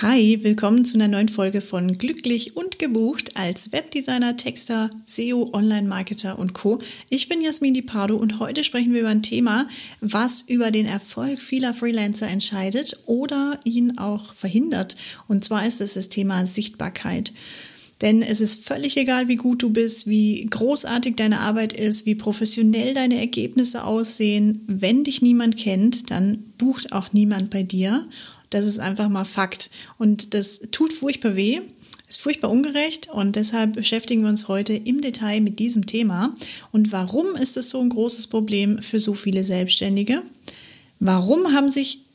Hi, willkommen zu einer neuen Folge von Glücklich und gebucht als Webdesigner, Texter, SEO, Online-Marketer und Co. Ich bin Jasmin Di Pardo und heute sprechen wir über ein Thema, was über den Erfolg vieler Freelancer entscheidet oder ihn auch verhindert. Und zwar ist es das Thema Sichtbarkeit. Denn es ist völlig egal, wie gut du bist, wie großartig deine Arbeit ist, wie professionell deine Ergebnisse aussehen. Wenn dich niemand kennt, dann bucht auch niemand bei dir. Das ist einfach mal Fakt. Und das tut furchtbar weh, ist furchtbar ungerecht und deshalb beschäftigen wir uns heute im Detail mit diesem Thema. Und warum ist es so ein großes Problem für so viele Selbstständige? Warum haben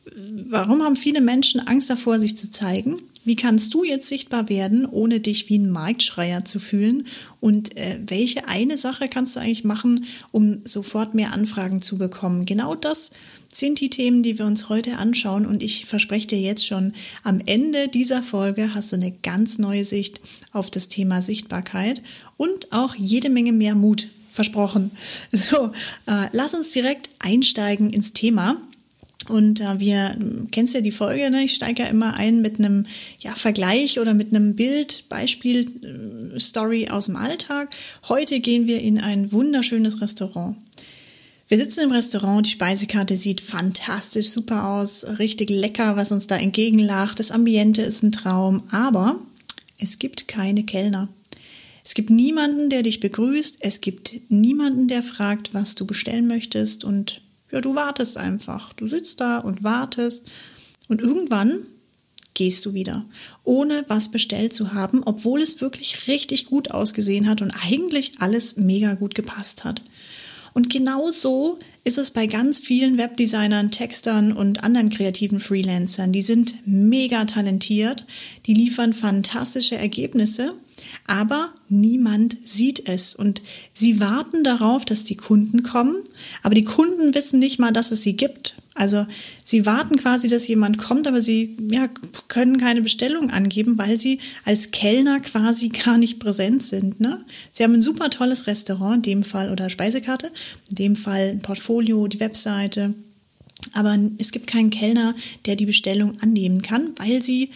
viele Menschen Angst davor, sich zu zeigen? Wie kannst du jetzt sichtbar werden, ohne dich wie ein Marktschreier zu fühlen? Und welche eine Sache kannst du eigentlich machen, um sofort mehr Anfragen zu bekommen? Genau das sind die Themen, die wir uns heute anschauen. Und ich verspreche dir jetzt schon, am Ende dieser Folge hast du eine ganz neue Sicht auf das Thema Sichtbarkeit und auch jede Menge mehr Mut. Versprochen. So, lass uns direkt einsteigen ins Thema. Und kennst ja die Folge, ne? Ich steige ja immer ein mit einem Vergleich oder mit einem Bild, Beispiel, Story aus dem Alltag. Heute gehen wir in ein wunderschönes Restaurant. Wir sitzen im Restaurant, die Speisekarte sieht fantastisch super aus, richtig lecker, was uns da entgegenlacht. Das Ambiente ist ein Traum, aber es gibt keine Kellner. Es gibt niemanden, der dich begrüßt, es gibt niemanden, der fragt, was du bestellen möchtest und du wartest einfach. Du sitzt da und wartest und irgendwann gehst du wieder, ohne was bestellt zu haben, obwohl es wirklich richtig gut ausgesehen hat und eigentlich alles mega gut gepasst hat. Und genau so ist es bei ganz vielen Webdesignern, Textern und anderen kreativen Freelancern. Die sind mega talentiert, die liefern fantastische Ergebnisse, aber niemand sieht es und sie warten darauf, dass die Kunden kommen, aber die Kunden wissen nicht mal, dass es sie gibt. Also sie warten quasi, dass jemand kommt, aber sie können keine Bestellung angeben, weil sie als Kellner quasi gar nicht präsent sind. Ne? Sie haben ein super tolles Restaurant, in dem Fall, oder Speisekarte, in dem Fall ein Portfolio, die Webseite, aber es gibt keinen Kellner, der die Bestellung annehmen kann, weil sie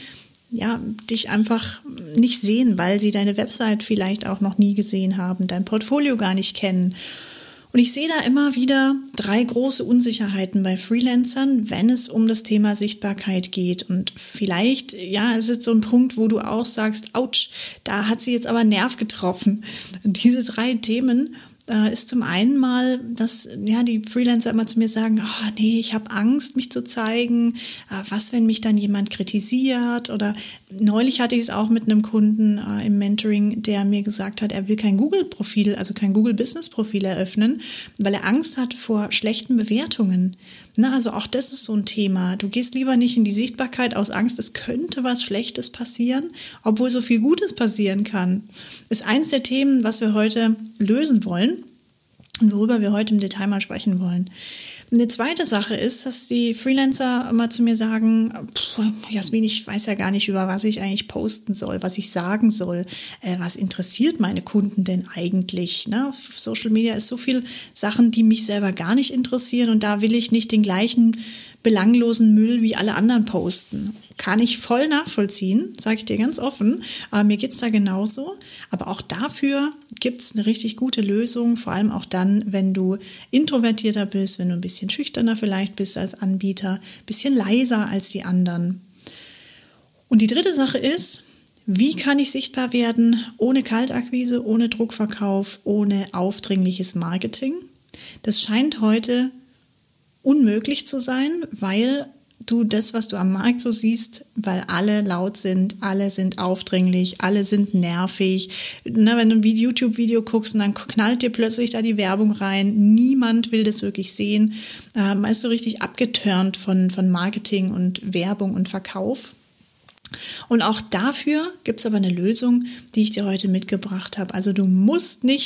dich einfach nicht sehen, weil sie deine Website vielleicht auch noch nie gesehen haben, dein Portfolio gar nicht kennen. Und ich sehe da immer wieder 3 große Unsicherheiten bei Freelancern, wenn es um das Thema Sichtbarkeit geht. Und vielleicht, ist es so ein Punkt, wo du auch sagst, ouch, da hat sie jetzt aber einen Nerv getroffen. Und diese 3 Themen ist zum einen mal, dass die Freelancer immer zu mir sagen, ich habe Angst, mich zu zeigen, was, wenn mich dann jemand kritisiert, oder neulich hatte ich es auch mit einem Kunden im Mentoring, der mir gesagt hat, er will kein Google-Profil, also kein Google-Business-Profil eröffnen, weil er Angst hat vor schlechten Bewertungen. Also auch das ist so ein Thema. Du gehst lieber nicht in die Sichtbarkeit aus Angst, es könnte was Schlechtes passieren, obwohl so viel Gutes passieren kann. Ist eins der Themen, was wir heute lösen wollen und worüber wir heute im Detail mal sprechen wollen. Eine zweite Sache ist, dass die Freelancer immer zu mir sagen, Jasmin, ich weiß ja gar nicht, über was ich eigentlich posten soll, was ich sagen soll. Was interessiert meine Kunden denn eigentlich? Ne? Auf Social Media ist so viel Sachen, die mich selber gar nicht interessieren und da will ich nicht den gleichen belanglosen Müll wie alle anderen posten. Kann ich voll nachvollziehen, sage ich dir ganz offen. Aber mir geht's da genauso. Aber auch dafür gibt's eine richtig gute Lösung, vor allem auch dann, wenn du introvertierter bist, wenn du ein bisschen schüchterner vielleicht bist als Anbieter, ein bisschen leiser als die anderen. Und die dritte Sache ist, wie kann ich sichtbar werden ohne Kaltakquise, ohne Druckverkauf, ohne aufdringliches Marketing? Das scheint heute unmöglich zu sein, weil du das, was du am Markt so siehst, weil alle laut sind, alle sind aufdringlich, alle sind nervig. Wenn du ein YouTube-Video guckst und dann knallt dir plötzlich da die Werbung rein, niemand will das wirklich sehen. Man ist so richtig abgeturnt von Marketing und Werbung und Verkauf. Und auch dafür gibt es aber eine Lösung, die ich dir heute mitgebracht habe. Also du musst nicht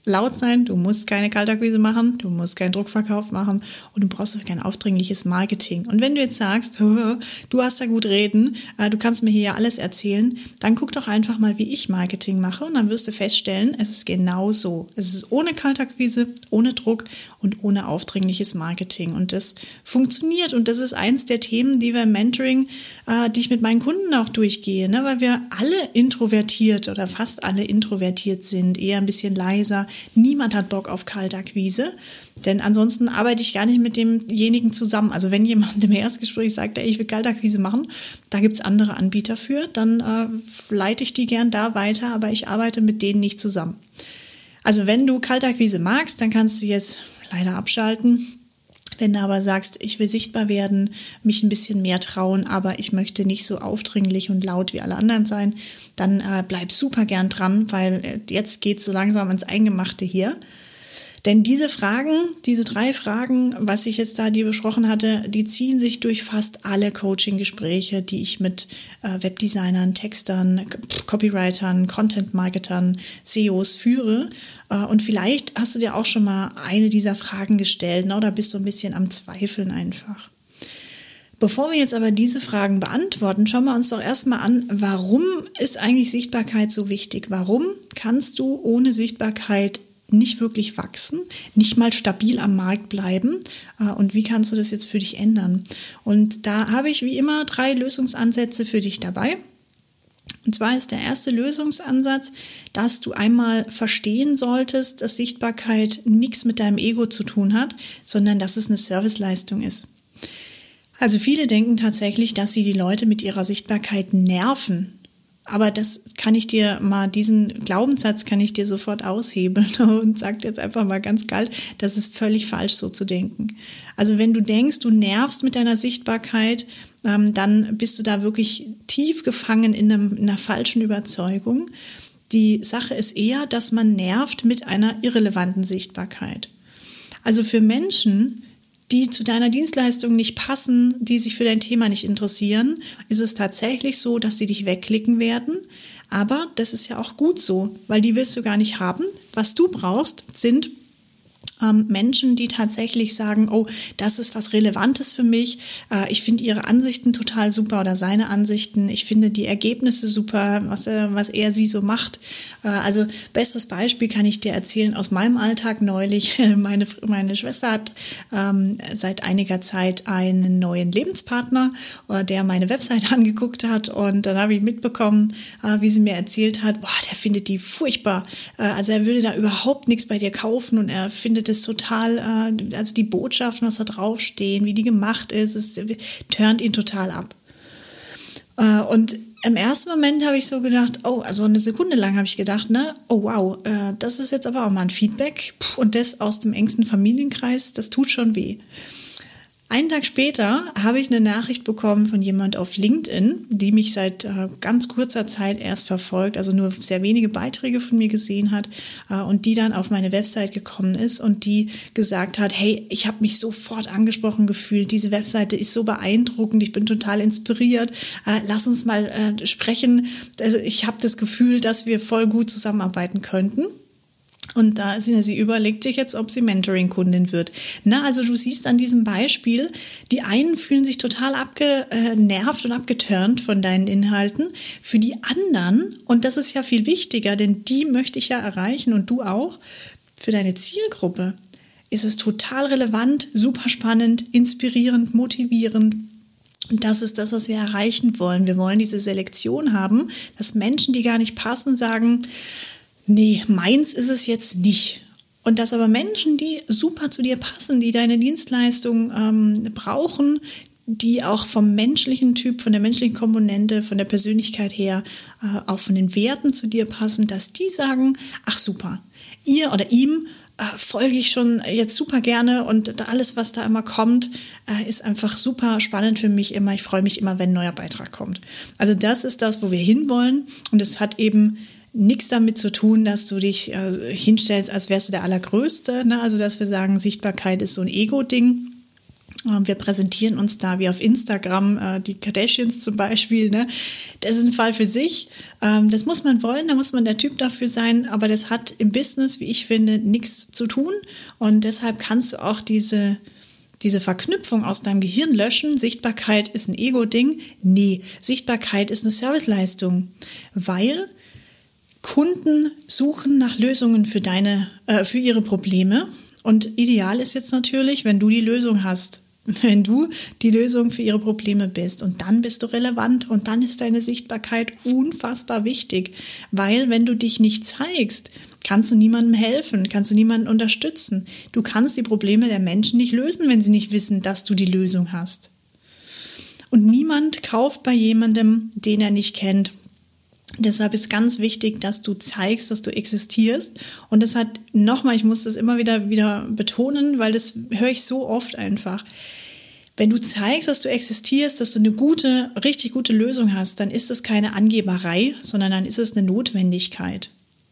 laut sein, du musst keine Kaltakquise machen, du musst keinen Druckverkauf machen und du brauchst auch kein aufdringliches Marketing. Und wenn du jetzt sagst, du hast ja gut reden, du kannst mir hier ja alles erzählen, dann guck doch einfach mal, wie ich Marketing mache und dann wirst du feststellen, es ist genau so. Es ist ohne Kaltakquise, ohne Druck und ohne aufdringliches Marketing und das funktioniert und das ist eins der Themen, die wir im Mentoring, die ich mit meinen Kunden auch durchgehe, ne? Weil wir alle introvertiert oder fast alle introvertiert sind, eher ein bisschen leiser. Niemand hat Bock auf Kaltakquise, denn ansonsten arbeite ich gar nicht mit demjenigen zusammen. Also wenn jemand im Erstgespräch sagt, ey, ich will Kaltakquise machen, da gibt es andere Anbieter für, dann leite ich die gern da weiter, aber ich arbeite mit denen nicht zusammen. Also wenn du Kaltakquise magst, dann kannst du jetzt leider abschalten. Wenn du aber sagst, ich will sichtbar werden, mich ein bisschen mehr trauen, aber ich möchte nicht so aufdringlich und laut wie alle anderen sein, dann bleib super gern dran, weil jetzt geht es so langsam ins Eingemachte hier. Denn diese 3 Fragen, was ich jetzt da dir besprochen hatte, die ziehen sich durch fast alle Coaching-Gespräche, die ich mit Webdesignern, Textern, Copywritern, Content-Marketern, SEOs führe. Und vielleicht hast du dir auch schon mal eine dieser Fragen gestellt, oder bist du ein bisschen am Zweifeln einfach. Bevor wir jetzt aber diese Fragen beantworten, schauen wir uns doch erstmal an, warum ist eigentlich Sichtbarkeit so wichtig? Warum kannst du ohne Sichtbarkeit nicht wirklich wachsen, nicht mal stabil am Markt bleiben und wie kannst du das jetzt für dich ändern? Und da habe ich wie immer 3 Lösungsansätze für dich dabei. Und zwar ist der erste Lösungsansatz, dass du einmal verstehen solltest, dass Sichtbarkeit nichts mit deinem Ego zu tun hat, sondern dass es eine Serviceleistung ist. Also viele denken tatsächlich, dass sie die Leute mit ihrer Sichtbarkeit nerven. Aber diesen Glaubenssatz kann ich dir sofort aushebeln und sag jetzt einfach mal ganz kalt, das ist völlig falsch, so zu denken. Also wenn du denkst, du nervst mit deiner Sichtbarkeit, dann bist du da wirklich tief gefangen in einer falschen Überzeugung. Die Sache ist eher, dass man nervt mit einer irrelevanten Sichtbarkeit. Also für Menschen, die zu deiner Dienstleistung nicht passen, die sich für dein Thema nicht interessieren, ist es tatsächlich so, dass sie dich wegklicken werden. Aber das ist ja auch gut so, weil die willst du gar nicht haben. Was du brauchst, sind Menschen, die tatsächlich sagen, oh, das ist was Relevantes für mich, ich finde ihre Ansichten total super oder seine Ansichten, ich finde die Ergebnisse super, was er sie so macht. Also bestes Beispiel kann ich dir erzählen aus meinem Alltag neulich. Meine Schwester hat seit einiger Zeit einen neuen Lebenspartner, der meine Website angeguckt hat und dann habe ich mitbekommen, wie sie mir erzählt hat, boah, der findet die furchtbar, also er würde da überhaupt nichts bei dir kaufen und er findet es total, also die Botschaften, was da draufstehen, wie die gemacht ist, es turnt ihn total ab. Und im ersten Moment habe ich so gedacht, oh, also eine Sekunde lang habe ich gedacht, ne, oh wow, das ist jetzt aber auch mal ein Feedback und das aus dem engsten Familienkreis, das tut schon weh. Einen Tag später habe ich eine Nachricht bekommen von jemand auf LinkedIn, die mich seit ganz kurzer Zeit erst verfolgt, also nur sehr wenige Beiträge von mir gesehen hat und die dann auf meine Website gekommen ist und die gesagt hat, hey, ich habe mich sofort angesprochen gefühlt, diese Webseite ist so beeindruckend, ich bin total inspiriert, lass uns mal sprechen, also ich habe das Gefühl, dass wir voll gut zusammenarbeiten könnten. Und sie überlegt sich jetzt, ob sie Mentoring-Kundin wird. Na, also du siehst an diesem Beispiel, die einen fühlen sich total abgenervt und abgeturnt von deinen Inhalten. Für die anderen, und das ist ja viel wichtiger, denn die möchte ich ja erreichen und du auch, für deine Zielgruppe ist es total relevant, super spannend, inspirierend, motivierend. Und das ist das, was wir erreichen wollen. Wir wollen diese Selektion haben, dass Menschen, die gar nicht passen, sagen, nee, meins ist es jetzt nicht. Und dass aber Menschen, die super zu dir passen, die deine Dienstleistung brauchen, die auch vom menschlichen Typ, von der menschlichen Komponente, von der Persönlichkeit her, auch von den Werten zu dir passen, dass die sagen, ach super, ihr oder ihm folge ich schon jetzt super gerne und alles, was da immer kommt, ist einfach super spannend für mich immer. Ich freue mich immer, wenn ein neuer Beitrag kommt. Also das ist das, wo wir hinwollen und es hat eben nichts damit zu tun, dass du dich hinstellst, als wärst du der Allergrößte. Ne? Also, dass wir sagen, Sichtbarkeit ist so ein Ego-Ding. Wir präsentieren uns da wie auf Instagram, die Kardashians zum Beispiel. Ne? Das ist ein Fall für sich. Das muss man wollen, da muss man der Typ dafür sein. Aber das hat im Business, wie ich finde, nichts zu tun. Und deshalb kannst du auch diese Verknüpfung aus deinem Gehirn löschen. Sichtbarkeit ist ein Ego-Ding. Nee, Sichtbarkeit ist eine Serviceleistung. Weil Kunden suchen nach Lösungen für ihre Probleme. Und ideal ist jetzt natürlich, wenn du die Lösung hast. Wenn du die Lösung für ihre Probleme bist und dann bist du relevant und dann ist deine Sichtbarkeit unfassbar wichtig, weil wenn du dich nicht zeigst, kannst du niemandem helfen, kannst du niemanden unterstützen. Du kannst die Probleme der Menschen nicht lösen, wenn sie nicht wissen, dass du die Lösung hast. Und niemand kauft bei jemandem, den er nicht kennt. Deshalb ist ganz wichtig, dass du zeigst, dass du existierst. Und das hat nochmal, ich muss das immer wieder betonen, weil das höre ich so oft einfach. Wenn du zeigst, dass du existierst, dass du eine richtig gute Lösung hast, dann ist es keine Angeberei, sondern dann ist es eine Notwendigkeit.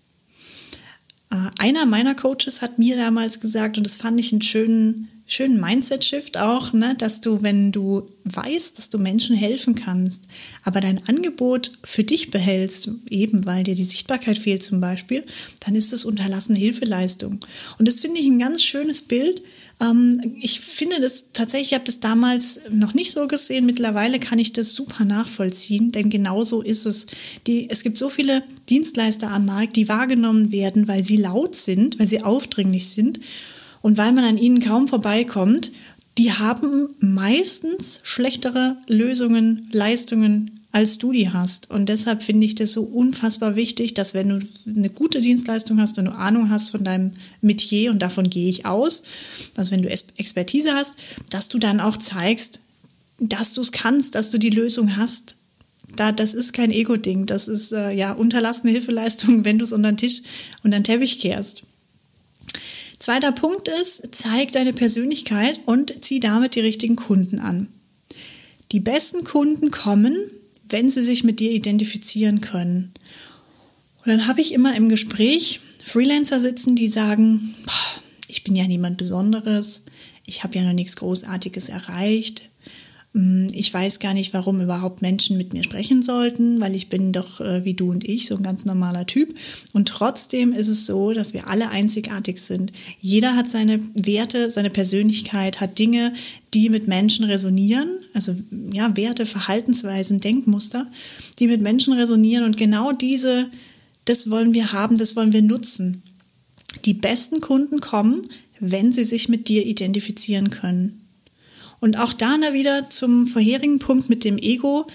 Einer meiner Coaches hat mir damals gesagt, und das fand ich einen schönen Mindset-Shift auch, ne, dass du, wenn du weißt, dass du Menschen helfen kannst, aber dein Angebot für dich behältst, eben weil dir die Sichtbarkeit fehlt zum Beispiel, dann ist das unterlassene Hilfeleistung. Und das finde ich ein ganz schönes Bild. Ich finde das tatsächlich, ich habe das damals noch nicht so gesehen, mittlerweile kann ich das super nachvollziehen, denn genau so ist es. Es gibt so viele Dienstleister am Markt, die wahrgenommen werden, weil sie laut sind, weil sie aufdringlich sind. Und weil man an ihnen kaum vorbeikommt, die haben meistens schlechtere Lösungen, Leistungen, als du die hast. Und deshalb finde ich das so unfassbar wichtig, dass wenn du eine gute Dienstleistung hast, wenn du Ahnung hast von deinem Metier, und davon gehe ich aus, also wenn du Expertise hast, dass du dann auch zeigst, dass du es kannst, dass du die Lösung hast. Das ist kein Ego-Ding, das ist unterlassene Hilfeleistung, wenn du es unter den Tisch und den Teppich kehrst. Zweiter Punkt ist, zeig deine Persönlichkeit und zieh damit die richtigen Kunden an. Die besten Kunden kommen, wenn sie sich mit dir identifizieren können. Und dann habe ich immer im Gespräch Freelancer sitzen, die sagen, ich bin ja niemand Besonderes, ich habe ja noch nichts Großartiges erreicht. Ich weiß gar nicht, warum überhaupt Menschen mit mir sprechen sollten, weil ich bin doch wie du und ich, so ein ganz normaler Typ. Und trotzdem ist es so, dass wir alle einzigartig sind. Jeder hat seine Werte, seine Persönlichkeit, hat Dinge, die mit Menschen resonieren. Also ja, Werte, Verhaltensweisen, Denkmuster, die mit Menschen resonieren. Und genau das wollen wir haben, das wollen wir nutzen. Die besten Kunden kommen, wenn sie sich mit dir identifizieren können. Und auch da wieder zum vorherigen Punkt mit dem Ego,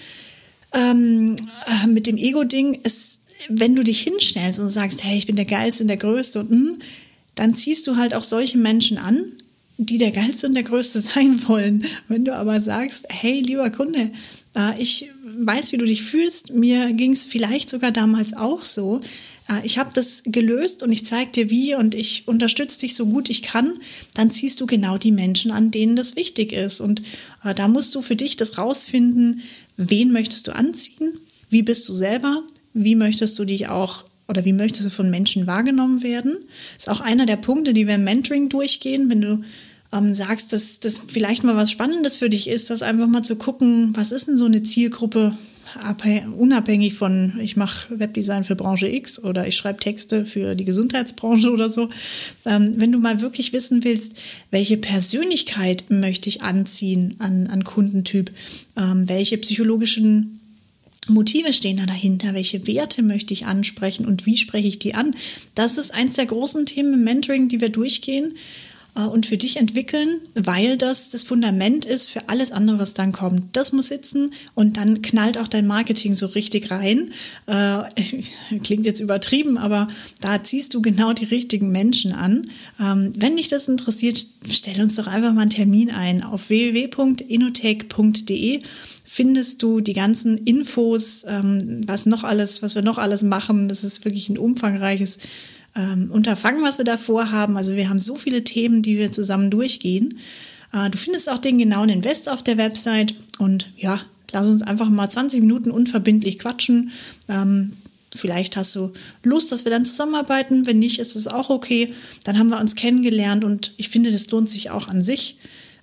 mit dem Ego-Ding, wenn du dich hinstellst und sagst, hey, ich bin der Geilste und der Größte dann ziehst du halt auch solche Menschen an, die der Geilste und der Größte sein wollen. Wenn du aber sagst, hey, lieber Kunde, ich weiß, wie du dich fühlst, mir ging es vielleicht sogar damals auch so, ich habe das gelöst und ich zeige dir wie und ich unterstütze dich so gut ich kann, dann ziehst du genau die Menschen an, denen das wichtig ist. Und da musst du für dich das rausfinden, wen möchtest du anziehen, wie bist du selber, wie möchtest du dich auch oder wie möchtest du von Menschen wahrgenommen werden. Das ist auch einer der Punkte, die wir im Mentoring durchgehen, wenn du sagst, dass das vielleicht mal was Spannendes für dich ist, das einfach mal zu gucken, was ist denn so eine Zielgruppe, unabhängig von, ich mache Webdesign für Branche X oder ich schreibe Texte für die Gesundheitsbranche oder so. Wenn du mal wirklich wissen willst, welche Persönlichkeit möchte ich anziehen an Kundentyp, welche psychologischen Motive stehen da dahinter, welche Werte möchte ich ansprechen und wie spreche ich die an? Das ist eins der großen Themen im Mentoring, die wir durchgehen und für dich entwickeln, weil das Fundament ist für alles andere, was dann kommt. Das muss sitzen und dann knallt auch dein Marketing so richtig rein. Klingt jetzt übertrieben, aber da ziehst du genau die richtigen Menschen an. Wenn dich das interessiert, stell uns doch einfach mal einen Termin ein. Auf www.inotech.de findest du die ganzen Infos, was wir noch alles machen. Das ist wirklich ein umfangreiches Unterfangen, was wir da vorhaben. Also wir haben so viele Themen, die wir zusammen durchgehen. Du findest auch den genauen Invest auf der Website und ja, lass uns einfach mal 20 Minuten unverbindlich quatschen. Vielleicht hast du Lust, dass wir dann zusammenarbeiten. Wenn nicht, ist es auch okay. Dann haben wir uns kennengelernt und ich finde, das lohnt sich auch an sich.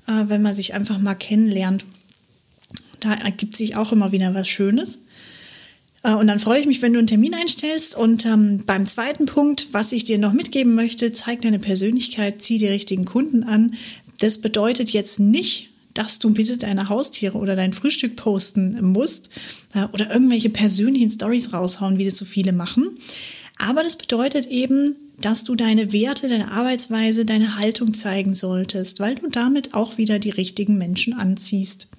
wenn man sich einfach mal kennenlernt. Da ergibt sich auch immer wieder was Schönes. Und dann freue ich mich, wenn du einen Termin einstellst. Und beim zweiten Punkt, was ich dir noch mitgeben möchte, zeig deine Persönlichkeit, zieh die richtigen Kunden an. Das bedeutet jetzt nicht, dass du bitte deine Haustiere oder dein Frühstück posten musst oder irgendwelche persönlichen Storys raushauen, wie das so viele machen. Aber das bedeutet eben, dass du deine Werte, deine Arbeitsweise, deine Haltung zeigen solltest, weil du damit auch wieder die richtigen Menschen anziehst.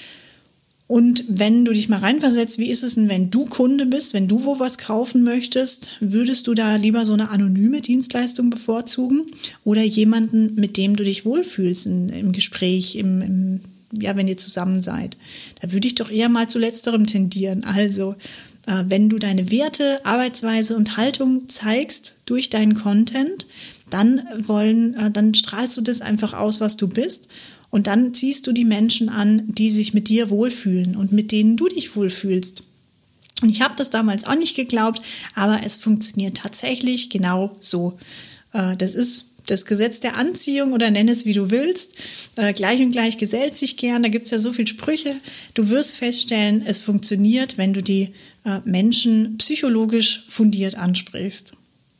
Und wenn du dich mal reinversetzt, wie ist es denn, wenn du Kunde bist, wenn du wo was kaufen möchtest, würdest du da lieber so eine anonyme Dienstleistung bevorzugen oder jemanden, mit dem du dich wohlfühlst im Gespräch, wenn ihr zusammen seid? Da würde ich doch eher mal zu letzterem tendieren. Also, wenn du deine Werte, Arbeitsweise und Haltung zeigst durch deinen Content, dann strahlst du das einfach aus, was du bist. Und dann ziehst du die Menschen an, die sich mit dir wohlfühlen und mit denen du dich wohlfühlst. Und ich habe das damals auch nicht geglaubt, aber es funktioniert tatsächlich genau so. Das ist das Gesetz der Anziehung oder nenn es, wie du willst. Gleich und gleich gesellt sich gern, da gibt es ja so viele Sprüche. Du wirst feststellen, es funktioniert, wenn du die Menschen psychologisch fundiert ansprichst.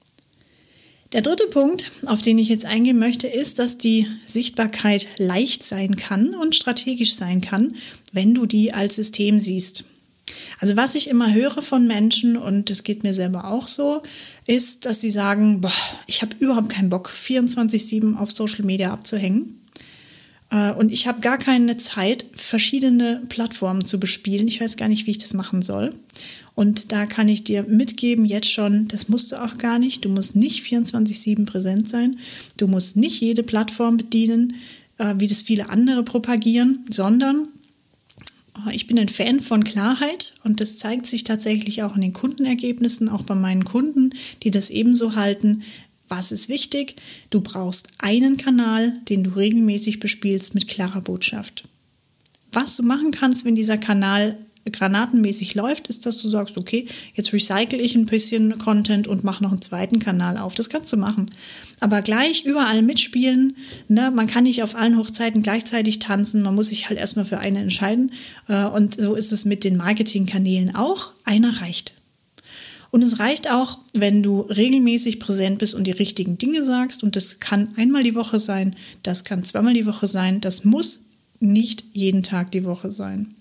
Der dritte Punkt, auf den ich jetzt eingehen möchte, ist, dass die Sichtbarkeit leicht sein kann und strategisch sein kann, wenn du die als System siehst. Also was ich immer höre von Menschen, und das geht mir selber auch so, ist, dass sie sagen, ich habe überhaupt keinen Bock, 24/7 auf Social Media abzuhängen. Und ich habe gar keine Zeit, verschiedene Plattformen zu bespielen. Ich weiß gar nicht, wie ich das machen soll. Und da kann ich dir mitgeben, jetzt schon, das musst du auch gar nicht. Du musst nicht 24/7 präsent sein. Du musst nicht jede Plattform bedienen, wie das viele andere propagieren, sondern ich bin ein Fan von Klarheit und das zeigt sich tatsächlich auch in den Kundenergebnissen, auch bei meinen Kunden, die das ebenso halten. Was ist wichtig? Du brauchst einen Kanal, den du regelmäßig bespielst mit klarer Botschaft. Was du machen kannst, wenn dieser Kanal granatenmäßig läuft, ist, dass du sagst, okay, jetzt recycle ich ein bisschen Content und mache noch einen zweiten Kanal auf. Das kannst du machen. Aber gleich überall mitspielen, ne? Man kann nicht auf allen Hochzeiten gleichzeitig tanzen, man muss sich halt erstmal für eine entscheiden. Und so ist es mit den Marketingkanälen auch. Einer reicht. Und es reicht auch, wenn du regelmäßig präsent bist und die richtigen Dinge sagst. Und das kann einmal die Woche sein, das kann zweimal die Woche sein, das muss nicht jeden Tag die Woche sein.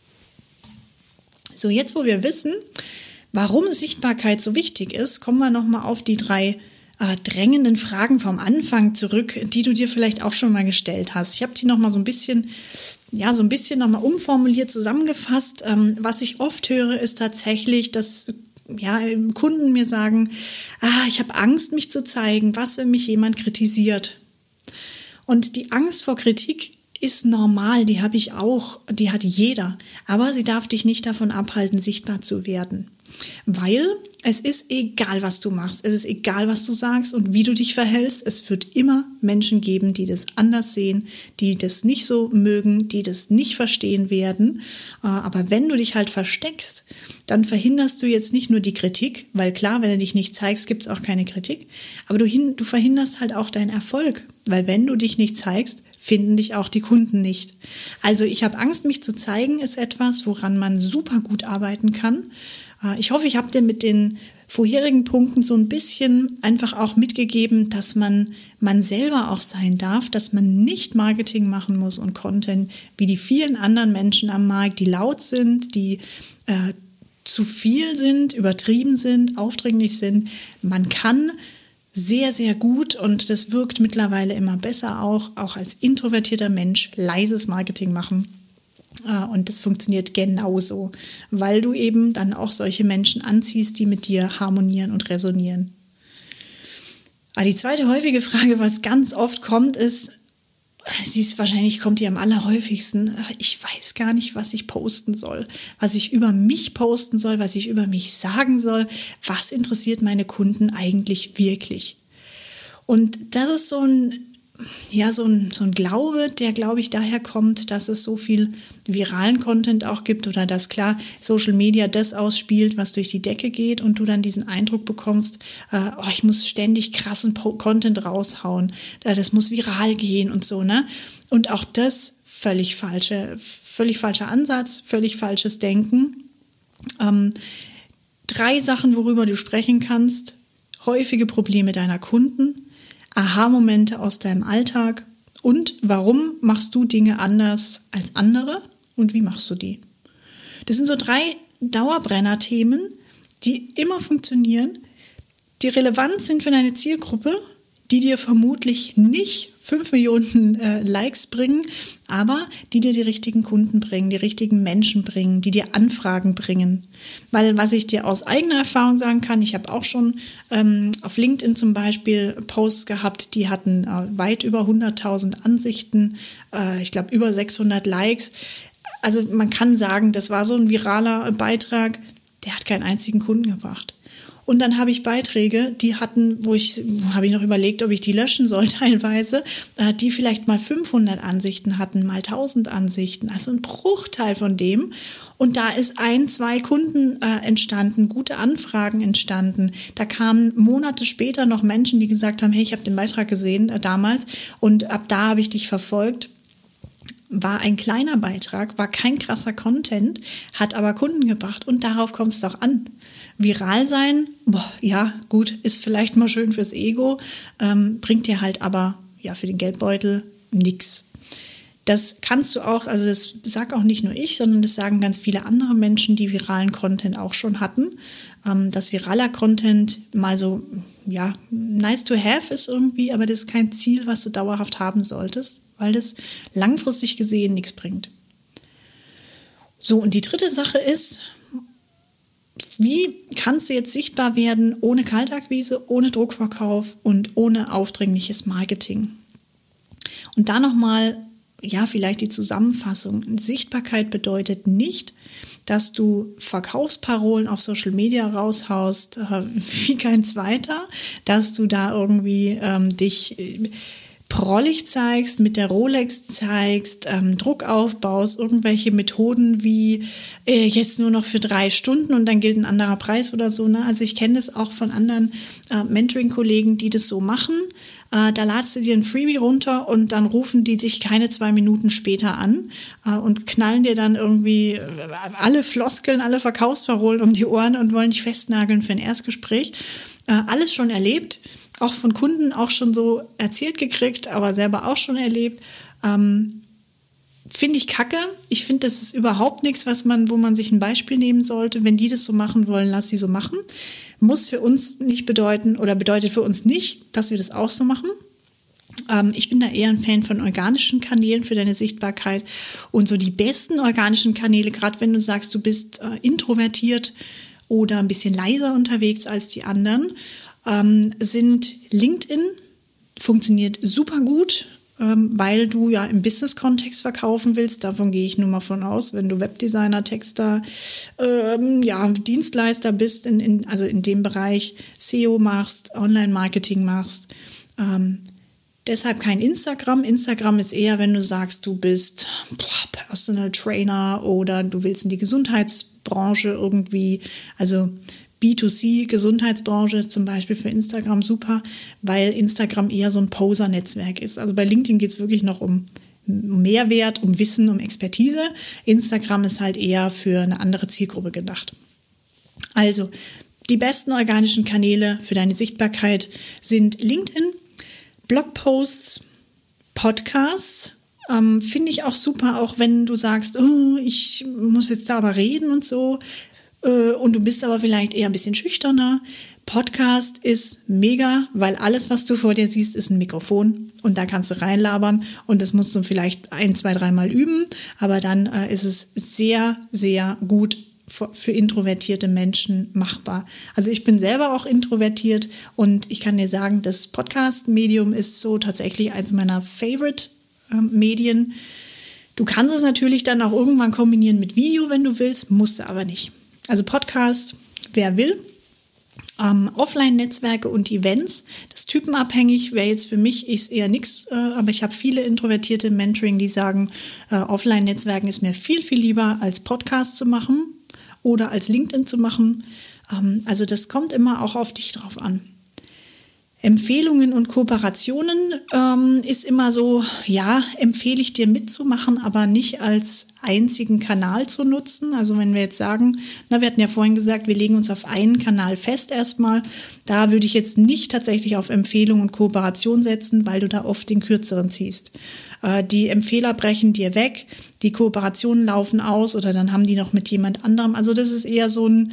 So, jetzt wo wir wissen, warum Sichtbarkeit so wichtig ist, kommen wir nochmal auf die 3 drängenden Fragen vom Anfang zurück, die du dir vielleicht auch schon mal gestellt hast. Ich habe die nochmal so ein bisschen nochmal umformuliert, zusammengefasst. Was ich oft höre, ist tatsächlich, dass Kunden mir sagen, ich habe Angst, mich zu zeigen, was, wenn mich jemand kritisiert? Und die Angst vor Kritik ist normal, die habe ich auch, die hat jeder, aber sie darf dich nicht davon abhalten, sichtbar zu werden, weil es ist egal, was du machst, es ist egal, was du sagst und wie du dich verhältst, es wird immer Menschen geben, die das anders sehen, die das nicht so mögen, die das nicht verstehen werden, aber wenn du dich halt versteckst, dann verhinderst du jetzt nicht nur die Kritik, weil klar, wenn du dich nicht zeigst, gibt es auch keine Kritik, aber du verhinderst halt auch deinen Erfolg, weil wenn du dich nicht zeigst, finden dich auch die Kunden nicht. Also ich habe Angst, mich zu zeigen, ist etwas, woran man super gut arbeiten kann. Ich hoffe, ich habe dir mit den vorherigen Punkten so ein bisschen einfach auch mitgegeben, dass man selber auch sein darf, dass man nicht Marketing machen muss und Content wie die vielen anderen Menschen am Markt, die laut sind, die zu viel sind, übertrieben sind, aufdringlich sind. Man kann sehr, sehr gut und das wirkt mittlerweile immer besser auch als introvertierter Mensch leises Marketing machen. Und das funktioniert genauso, weil du eben dann auch solche Menschen anziehst, die mit dir harmonieren und resonieren. Aber die zweite häufige Frage, was ganz oft kommt, ist, kommt die am allerhäufigsten, ich weiß gar nicht, was ich posten soll, was ich über mich posten soll, was ich über mich sagen soll, was interessiert meine Kunden eigentlich wirklich? Und das ist so ein so ein Glaube, der, glaube ich, daher kommt, dass es so viel viralen Content auch gibt oder dass klar Social Media das ausspielt, was durch die Decke geht und du dann diesen Eindruck bekommst, ich muss ständig krassen Content raushauen, das muss viral gehen und so, ne? Und auch das völlig falscher Ansatz, völlig falsches Denken. 3 Sachen, worüber du sprechen kannst: häufige Probleme deiner Kunden, Aha-Momente aus deinem Alltag und warum machst du Dinge anders als andere und wie machst du die? Das sind so 3 Dauerbrenner-Themen, die immer funktionieren, die relevant sind für deine Zielgruppe, die dir vermutlich nicht 5 Millionen Likes bringen, aber die dir die richtigen Kunden bringen, die richtigen Menschen bringen, die dir Anfragen bringen. Weil was ich dir aus eigener Erfahrung sagen kann, ich habe auch schon auf LinkedIn zum Beispiel Posts gehabt, die hatten weit über 100.000 Ansichten, ich glaube über 600 Likes. Also man kann sagen, das war so ein viraler Beitrag, der hat keinen einzigen Kunden gebracht. Und dann habe ich Beiträge, die hatten, habe ich noch überlegt, ob ich die löschen soll teilweise, die vielleicht mal 500 Ansichten hatten, mal 1000 Ansichten, also ein Bruchteil von dem. Und da ist 1, 2 Kunden entstanden, gute Anfragen entstanden. Da kamen Monate später noch Menschen, die gesagt haben, hey, ich habe den Beitrag gesehen damals und ab da habe ich dich verfolgt. War ein kleiner Beitrag, war kein krasser Content, hat aber Kunden gebracht und darauf kommt es doch an. Viral sein, ja gut, ist vielleicht mal schön fürs Ego, bringt dir halt aber für den Geldbeutel nix. Das kannst du auch, also das sag auch nicht nur ich, sondern das sagen ganz viele andere Menschen, die viralen Content auch schon hatten, dass viraler Content mal so, nice to have ist irgendwie, aber das ist kein Ziel, was du dauerhaft haben solltest, weil das langfristig gesehen nichts bringt. So, und die 3. Sache ist, wie kannst du jetzt sichtbar werden ohne Kaltakquise, ohne Druckverkauf und ohne aufdringliches Marketing? Und da nochmal, vielleicht die Zusammenfassung. Sichtbarkeit bedeutet nicht, dass du Verkaufsparolen auf Social Media raushaust, wie kein zweiter, dass du da irgendwie dich prollig zeigst, mit der Rolex zeigst, Druck aufbaust, irgendwelche Methoden wie jetzt nur noch für 3 Stunden und dann gilt ein anderer Preis oder so. Ne? Also ich kenne das auch von anderen Mentoring-Kollegen, die das so machen. Da ladest du dir ein Freebie runter und dann rufen die dich keine 2 Minuten später an und knallen dir dann irgendwie alle Floskeln, alle Verkaufsparolen um die Ohren und wollen dich festnageln für ein Erstgespräch. Alles schon erlebt. Auch von Kunden auch schon so erzählt gekriegt, aber selber auch schon erlebt. Finde ich kacke. Ich finde, das ist überhaupt nichts, wo man sich ein Beispiel nehmen sollte. Wenn die das so machen wollen, lass sie so machen. Muss für uns nicht bedeuten oder bedeutet für uns nicht, dass wir das auch so machen. Ich bin da eher ein Fan von organischen Kanälen für deine Sichtbarkeit. Und so die besten organischen Kanäle, gerade wenn du sagst, du bist introvertiert oder ein bisschen leiser unterwegs als die anderen, sind LinkedIn, funktioniert super gut, weil du ja im Business-Kontext verkaufen willst. Davon gehe ich nur mal von aus, wenn du Webdesigner, Texter, Dienstleister bist, also in dem Bereich SEO machst, Online-Marketing machst. Deshalb kein Instagram. Instagram ist eher, wenn du sagst, du bist Personal Trainer oder du willst in die Gesundheitsbranche irgendwie, also B2C, Gesundheitsbranche ist zum Beispiel für Instagram super, weil Instagram eher so ein Poser-Netzwerk ist. Also bei LinkedIn geht es wirklich noch um Mehrwert, um Wissen, um Expertise. Instagram ist halt eher für eine andere Zielgruppe gedacht. Also die besten organischen Kanäle für deine Sichtbarkeit sind LinkedIn, Blogposts, Podcasts. Finde ich auch super, auch wenn du sagst, ich muss jetzt da aber reden und so. Und du bist aber vielleicht eher ein bisschen schüchterner. Podcast ist mega, weil alles, was du vor dir siehst, ist ein Mikrofon und da kannst du reinlabern und das musst du vielleicht 1, 2, 3 Mal üben, aber dann ist es sehr, sehr gut für introvertierte Menschen machbar. Also ich bin selber auch introvertiert und ich kann dir sagen, das Podcast-Medium ist so tatsächlich eins meiner Favorite-Medien. Du kannst es natürlich dann auch irgendwann kombinieren mit Video, wenn du willst, musst du aber nicht. Also Podcast, wer will. Offline-Netzwerke und Events, das ist typenabhängig, wäre jetzt für mich ist eher nichts, aber ich habe viele Introvertierte im Mentoring, die sagen, Offline-Netzwerken ist mir viel, viel lieber als Podcast zu machen oder als LinkedIn zu machen. Also das kommt immer auch auf dich drauf an. Empfehlungen und Kooperationen ist immer so, ja, empfehle ich dir mitzumachen, aber nicht als einzigen Kanal zu nutzen. Also wenn wir jetzt sagen, wir hatten ja vorhin gesagt, wir legen uns auf einen Kanal fest erstmal, da würde ich jetzt nicht tatsächlich auf Empfehlung und Kooperation setzen, weil du da oft den kürzeren ziehst. Die Empfehler brechen dir weg, die Kooperationen laufen aus oder dann haben die noch mit jemand anderem. Also das ist eher so ein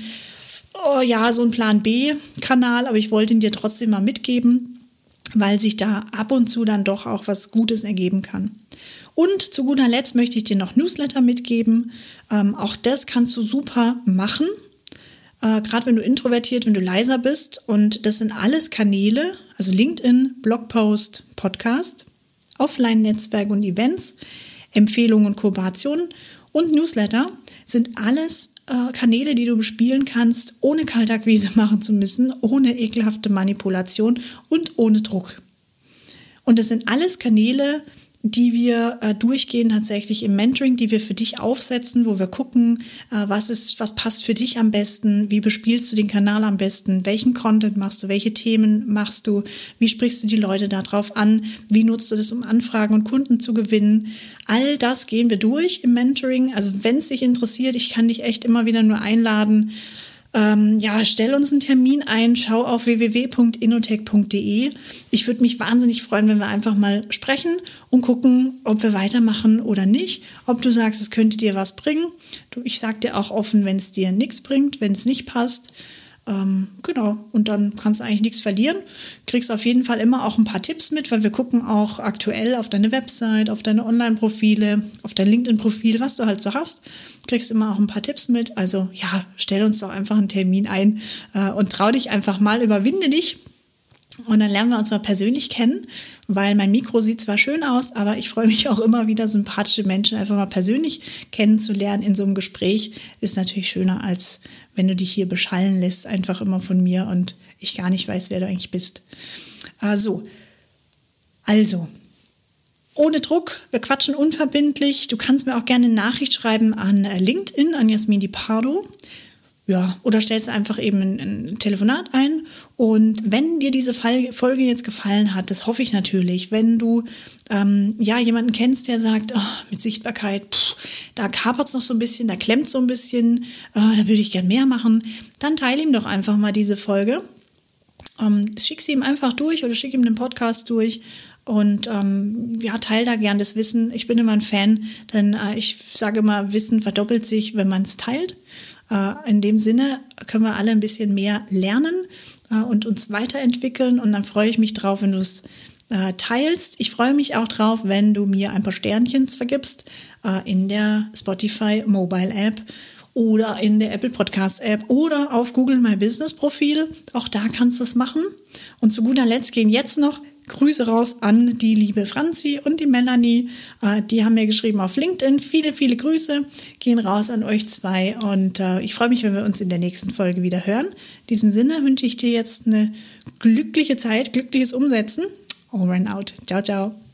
Plan B-Kanal, aber ich wollte ihn dir trotzdem mal mitgeben, weil sich da ab und zu dann doch auch was Gutes ergeben kann. Und zu guter Letzt möchte ich dir noch Newsletter mitgeben. Auch das kannst du super machen, gerade wenn du introvertiert, wenn du leiser bist. Und das sind alles Kanäle, also LinkedIn, Blogpost, Podcast, Offline-Netzwerk und Events, Empfehlungen und Kooperationen und Newsletter sind alles Kanäle, die du bespielen kannst, ohne Kaltakquise machen zu müssen, ohne ekelhafte Manipulation und ohne Druck. Und das sind alles Kanäle, die wir durchgehen tatsächlich im Mentoring, die wir für dich aufsetzen, wo wir gucken, was passt für dich am besten, wie bespielst du den Kanal am besten, welchen Content machst du, welche Themen machst du, wie sprichst du die Leute darauf an, wie nutzt du das, um Anfragen und Kunden zu gewinnen. All das gehen wir durch im Mentoring. Also wenn es dich interessiert, ich kann dich echt immer wieder nur einladen. Stell uns einen Termin ein, schau auf www.innotech.de. Ich würde mich wahnsinnig freuen, wenn wir einfach mal sprechen und gucken, ob wir weitermachen oder nicht. Ob du sagst, es könnte dir was bringen. Ich sage dir auch offen, wenn es dir nichts bringt, wenn es nicht passt. Und dann kannst du eigentlich nichts verlieren. Kriegst auf jeden Fall immer auch ein paar Tipps mit, weil wir gucken auch aktuell auf deine Website, auf deine Online-Profile, auf dein LinkedIn-Profil, was du halt so hast. Kriegst immer auch ein paar Tipps mit. Also ja, stell uns doch einfach einen Termin ein und trau dich einfach mal, überwinde dich. Und dann lernen wir uns mal persönlich kennen, weil mein Mikro sieht zwar schön aus, aber ich freue mich auch immer wieder, sympathische Menschen einfach mal persönlich kennenzulernen in so einem Gespräch. Ist natürlich schöner, als wenn du dich hier beschallen lässt, einfach immer von mir und ich gar nicht weiß, wer du eigentlich bist. Also, ohne Druck, wir quatschen unverbindlich. Du kannst mir auch gerne eine Nachricht schreiben an LinkedIn, an Jasmin Di Pardo. Ja, oder stellst einfach eben ein Telefonat ein. Und wenn dir diese Folge jetzt gefallen hat, das hoffe ich natürlich, wenn du jemanden kennst, der sagt, mit Sichtbarkeit, da kapert es noch so ein bisschen, da klemmt so ein bisschen, da würde ich gern mehr machen, dann teile ihm doch einfach mal diese Folge. Schick sie ihm einfach durch oder schick ihm den Podcast durch. Und teile da gern das Wissen. Ich bin immer ein Fan, denn ich sage immer, Wissen verdoppelt sich, wenn man es teilt. In dem Sinne können wir alle ein bisschen mehr lernen und uns weiterentwickeln. Und dann freue ich mich drauf, wenn du es teilst. Ich freue mich auch drauf, wenn du mir ein paar Sternchen vergibst in der Spotify Mobile App oder in der Apple Podcast App oder auf Google My Business Profil. Auch da kannst du es machen. Und zu guter Letzt gehen jetzt noch Grüße raus an die liebe Franzi und die Melanie. Die haben mir geschrieben auf LinkedIn. Viele, viele Grüße gehen raus an euch zwei. Und ich freue mich, wenn wir uns in der nächsten Folge wieder hören. In diesem Sinne wünsche ich dir jetzt eine glückliche Zeit, glückliches Umsetzen. Over and out. Ciao, ciao.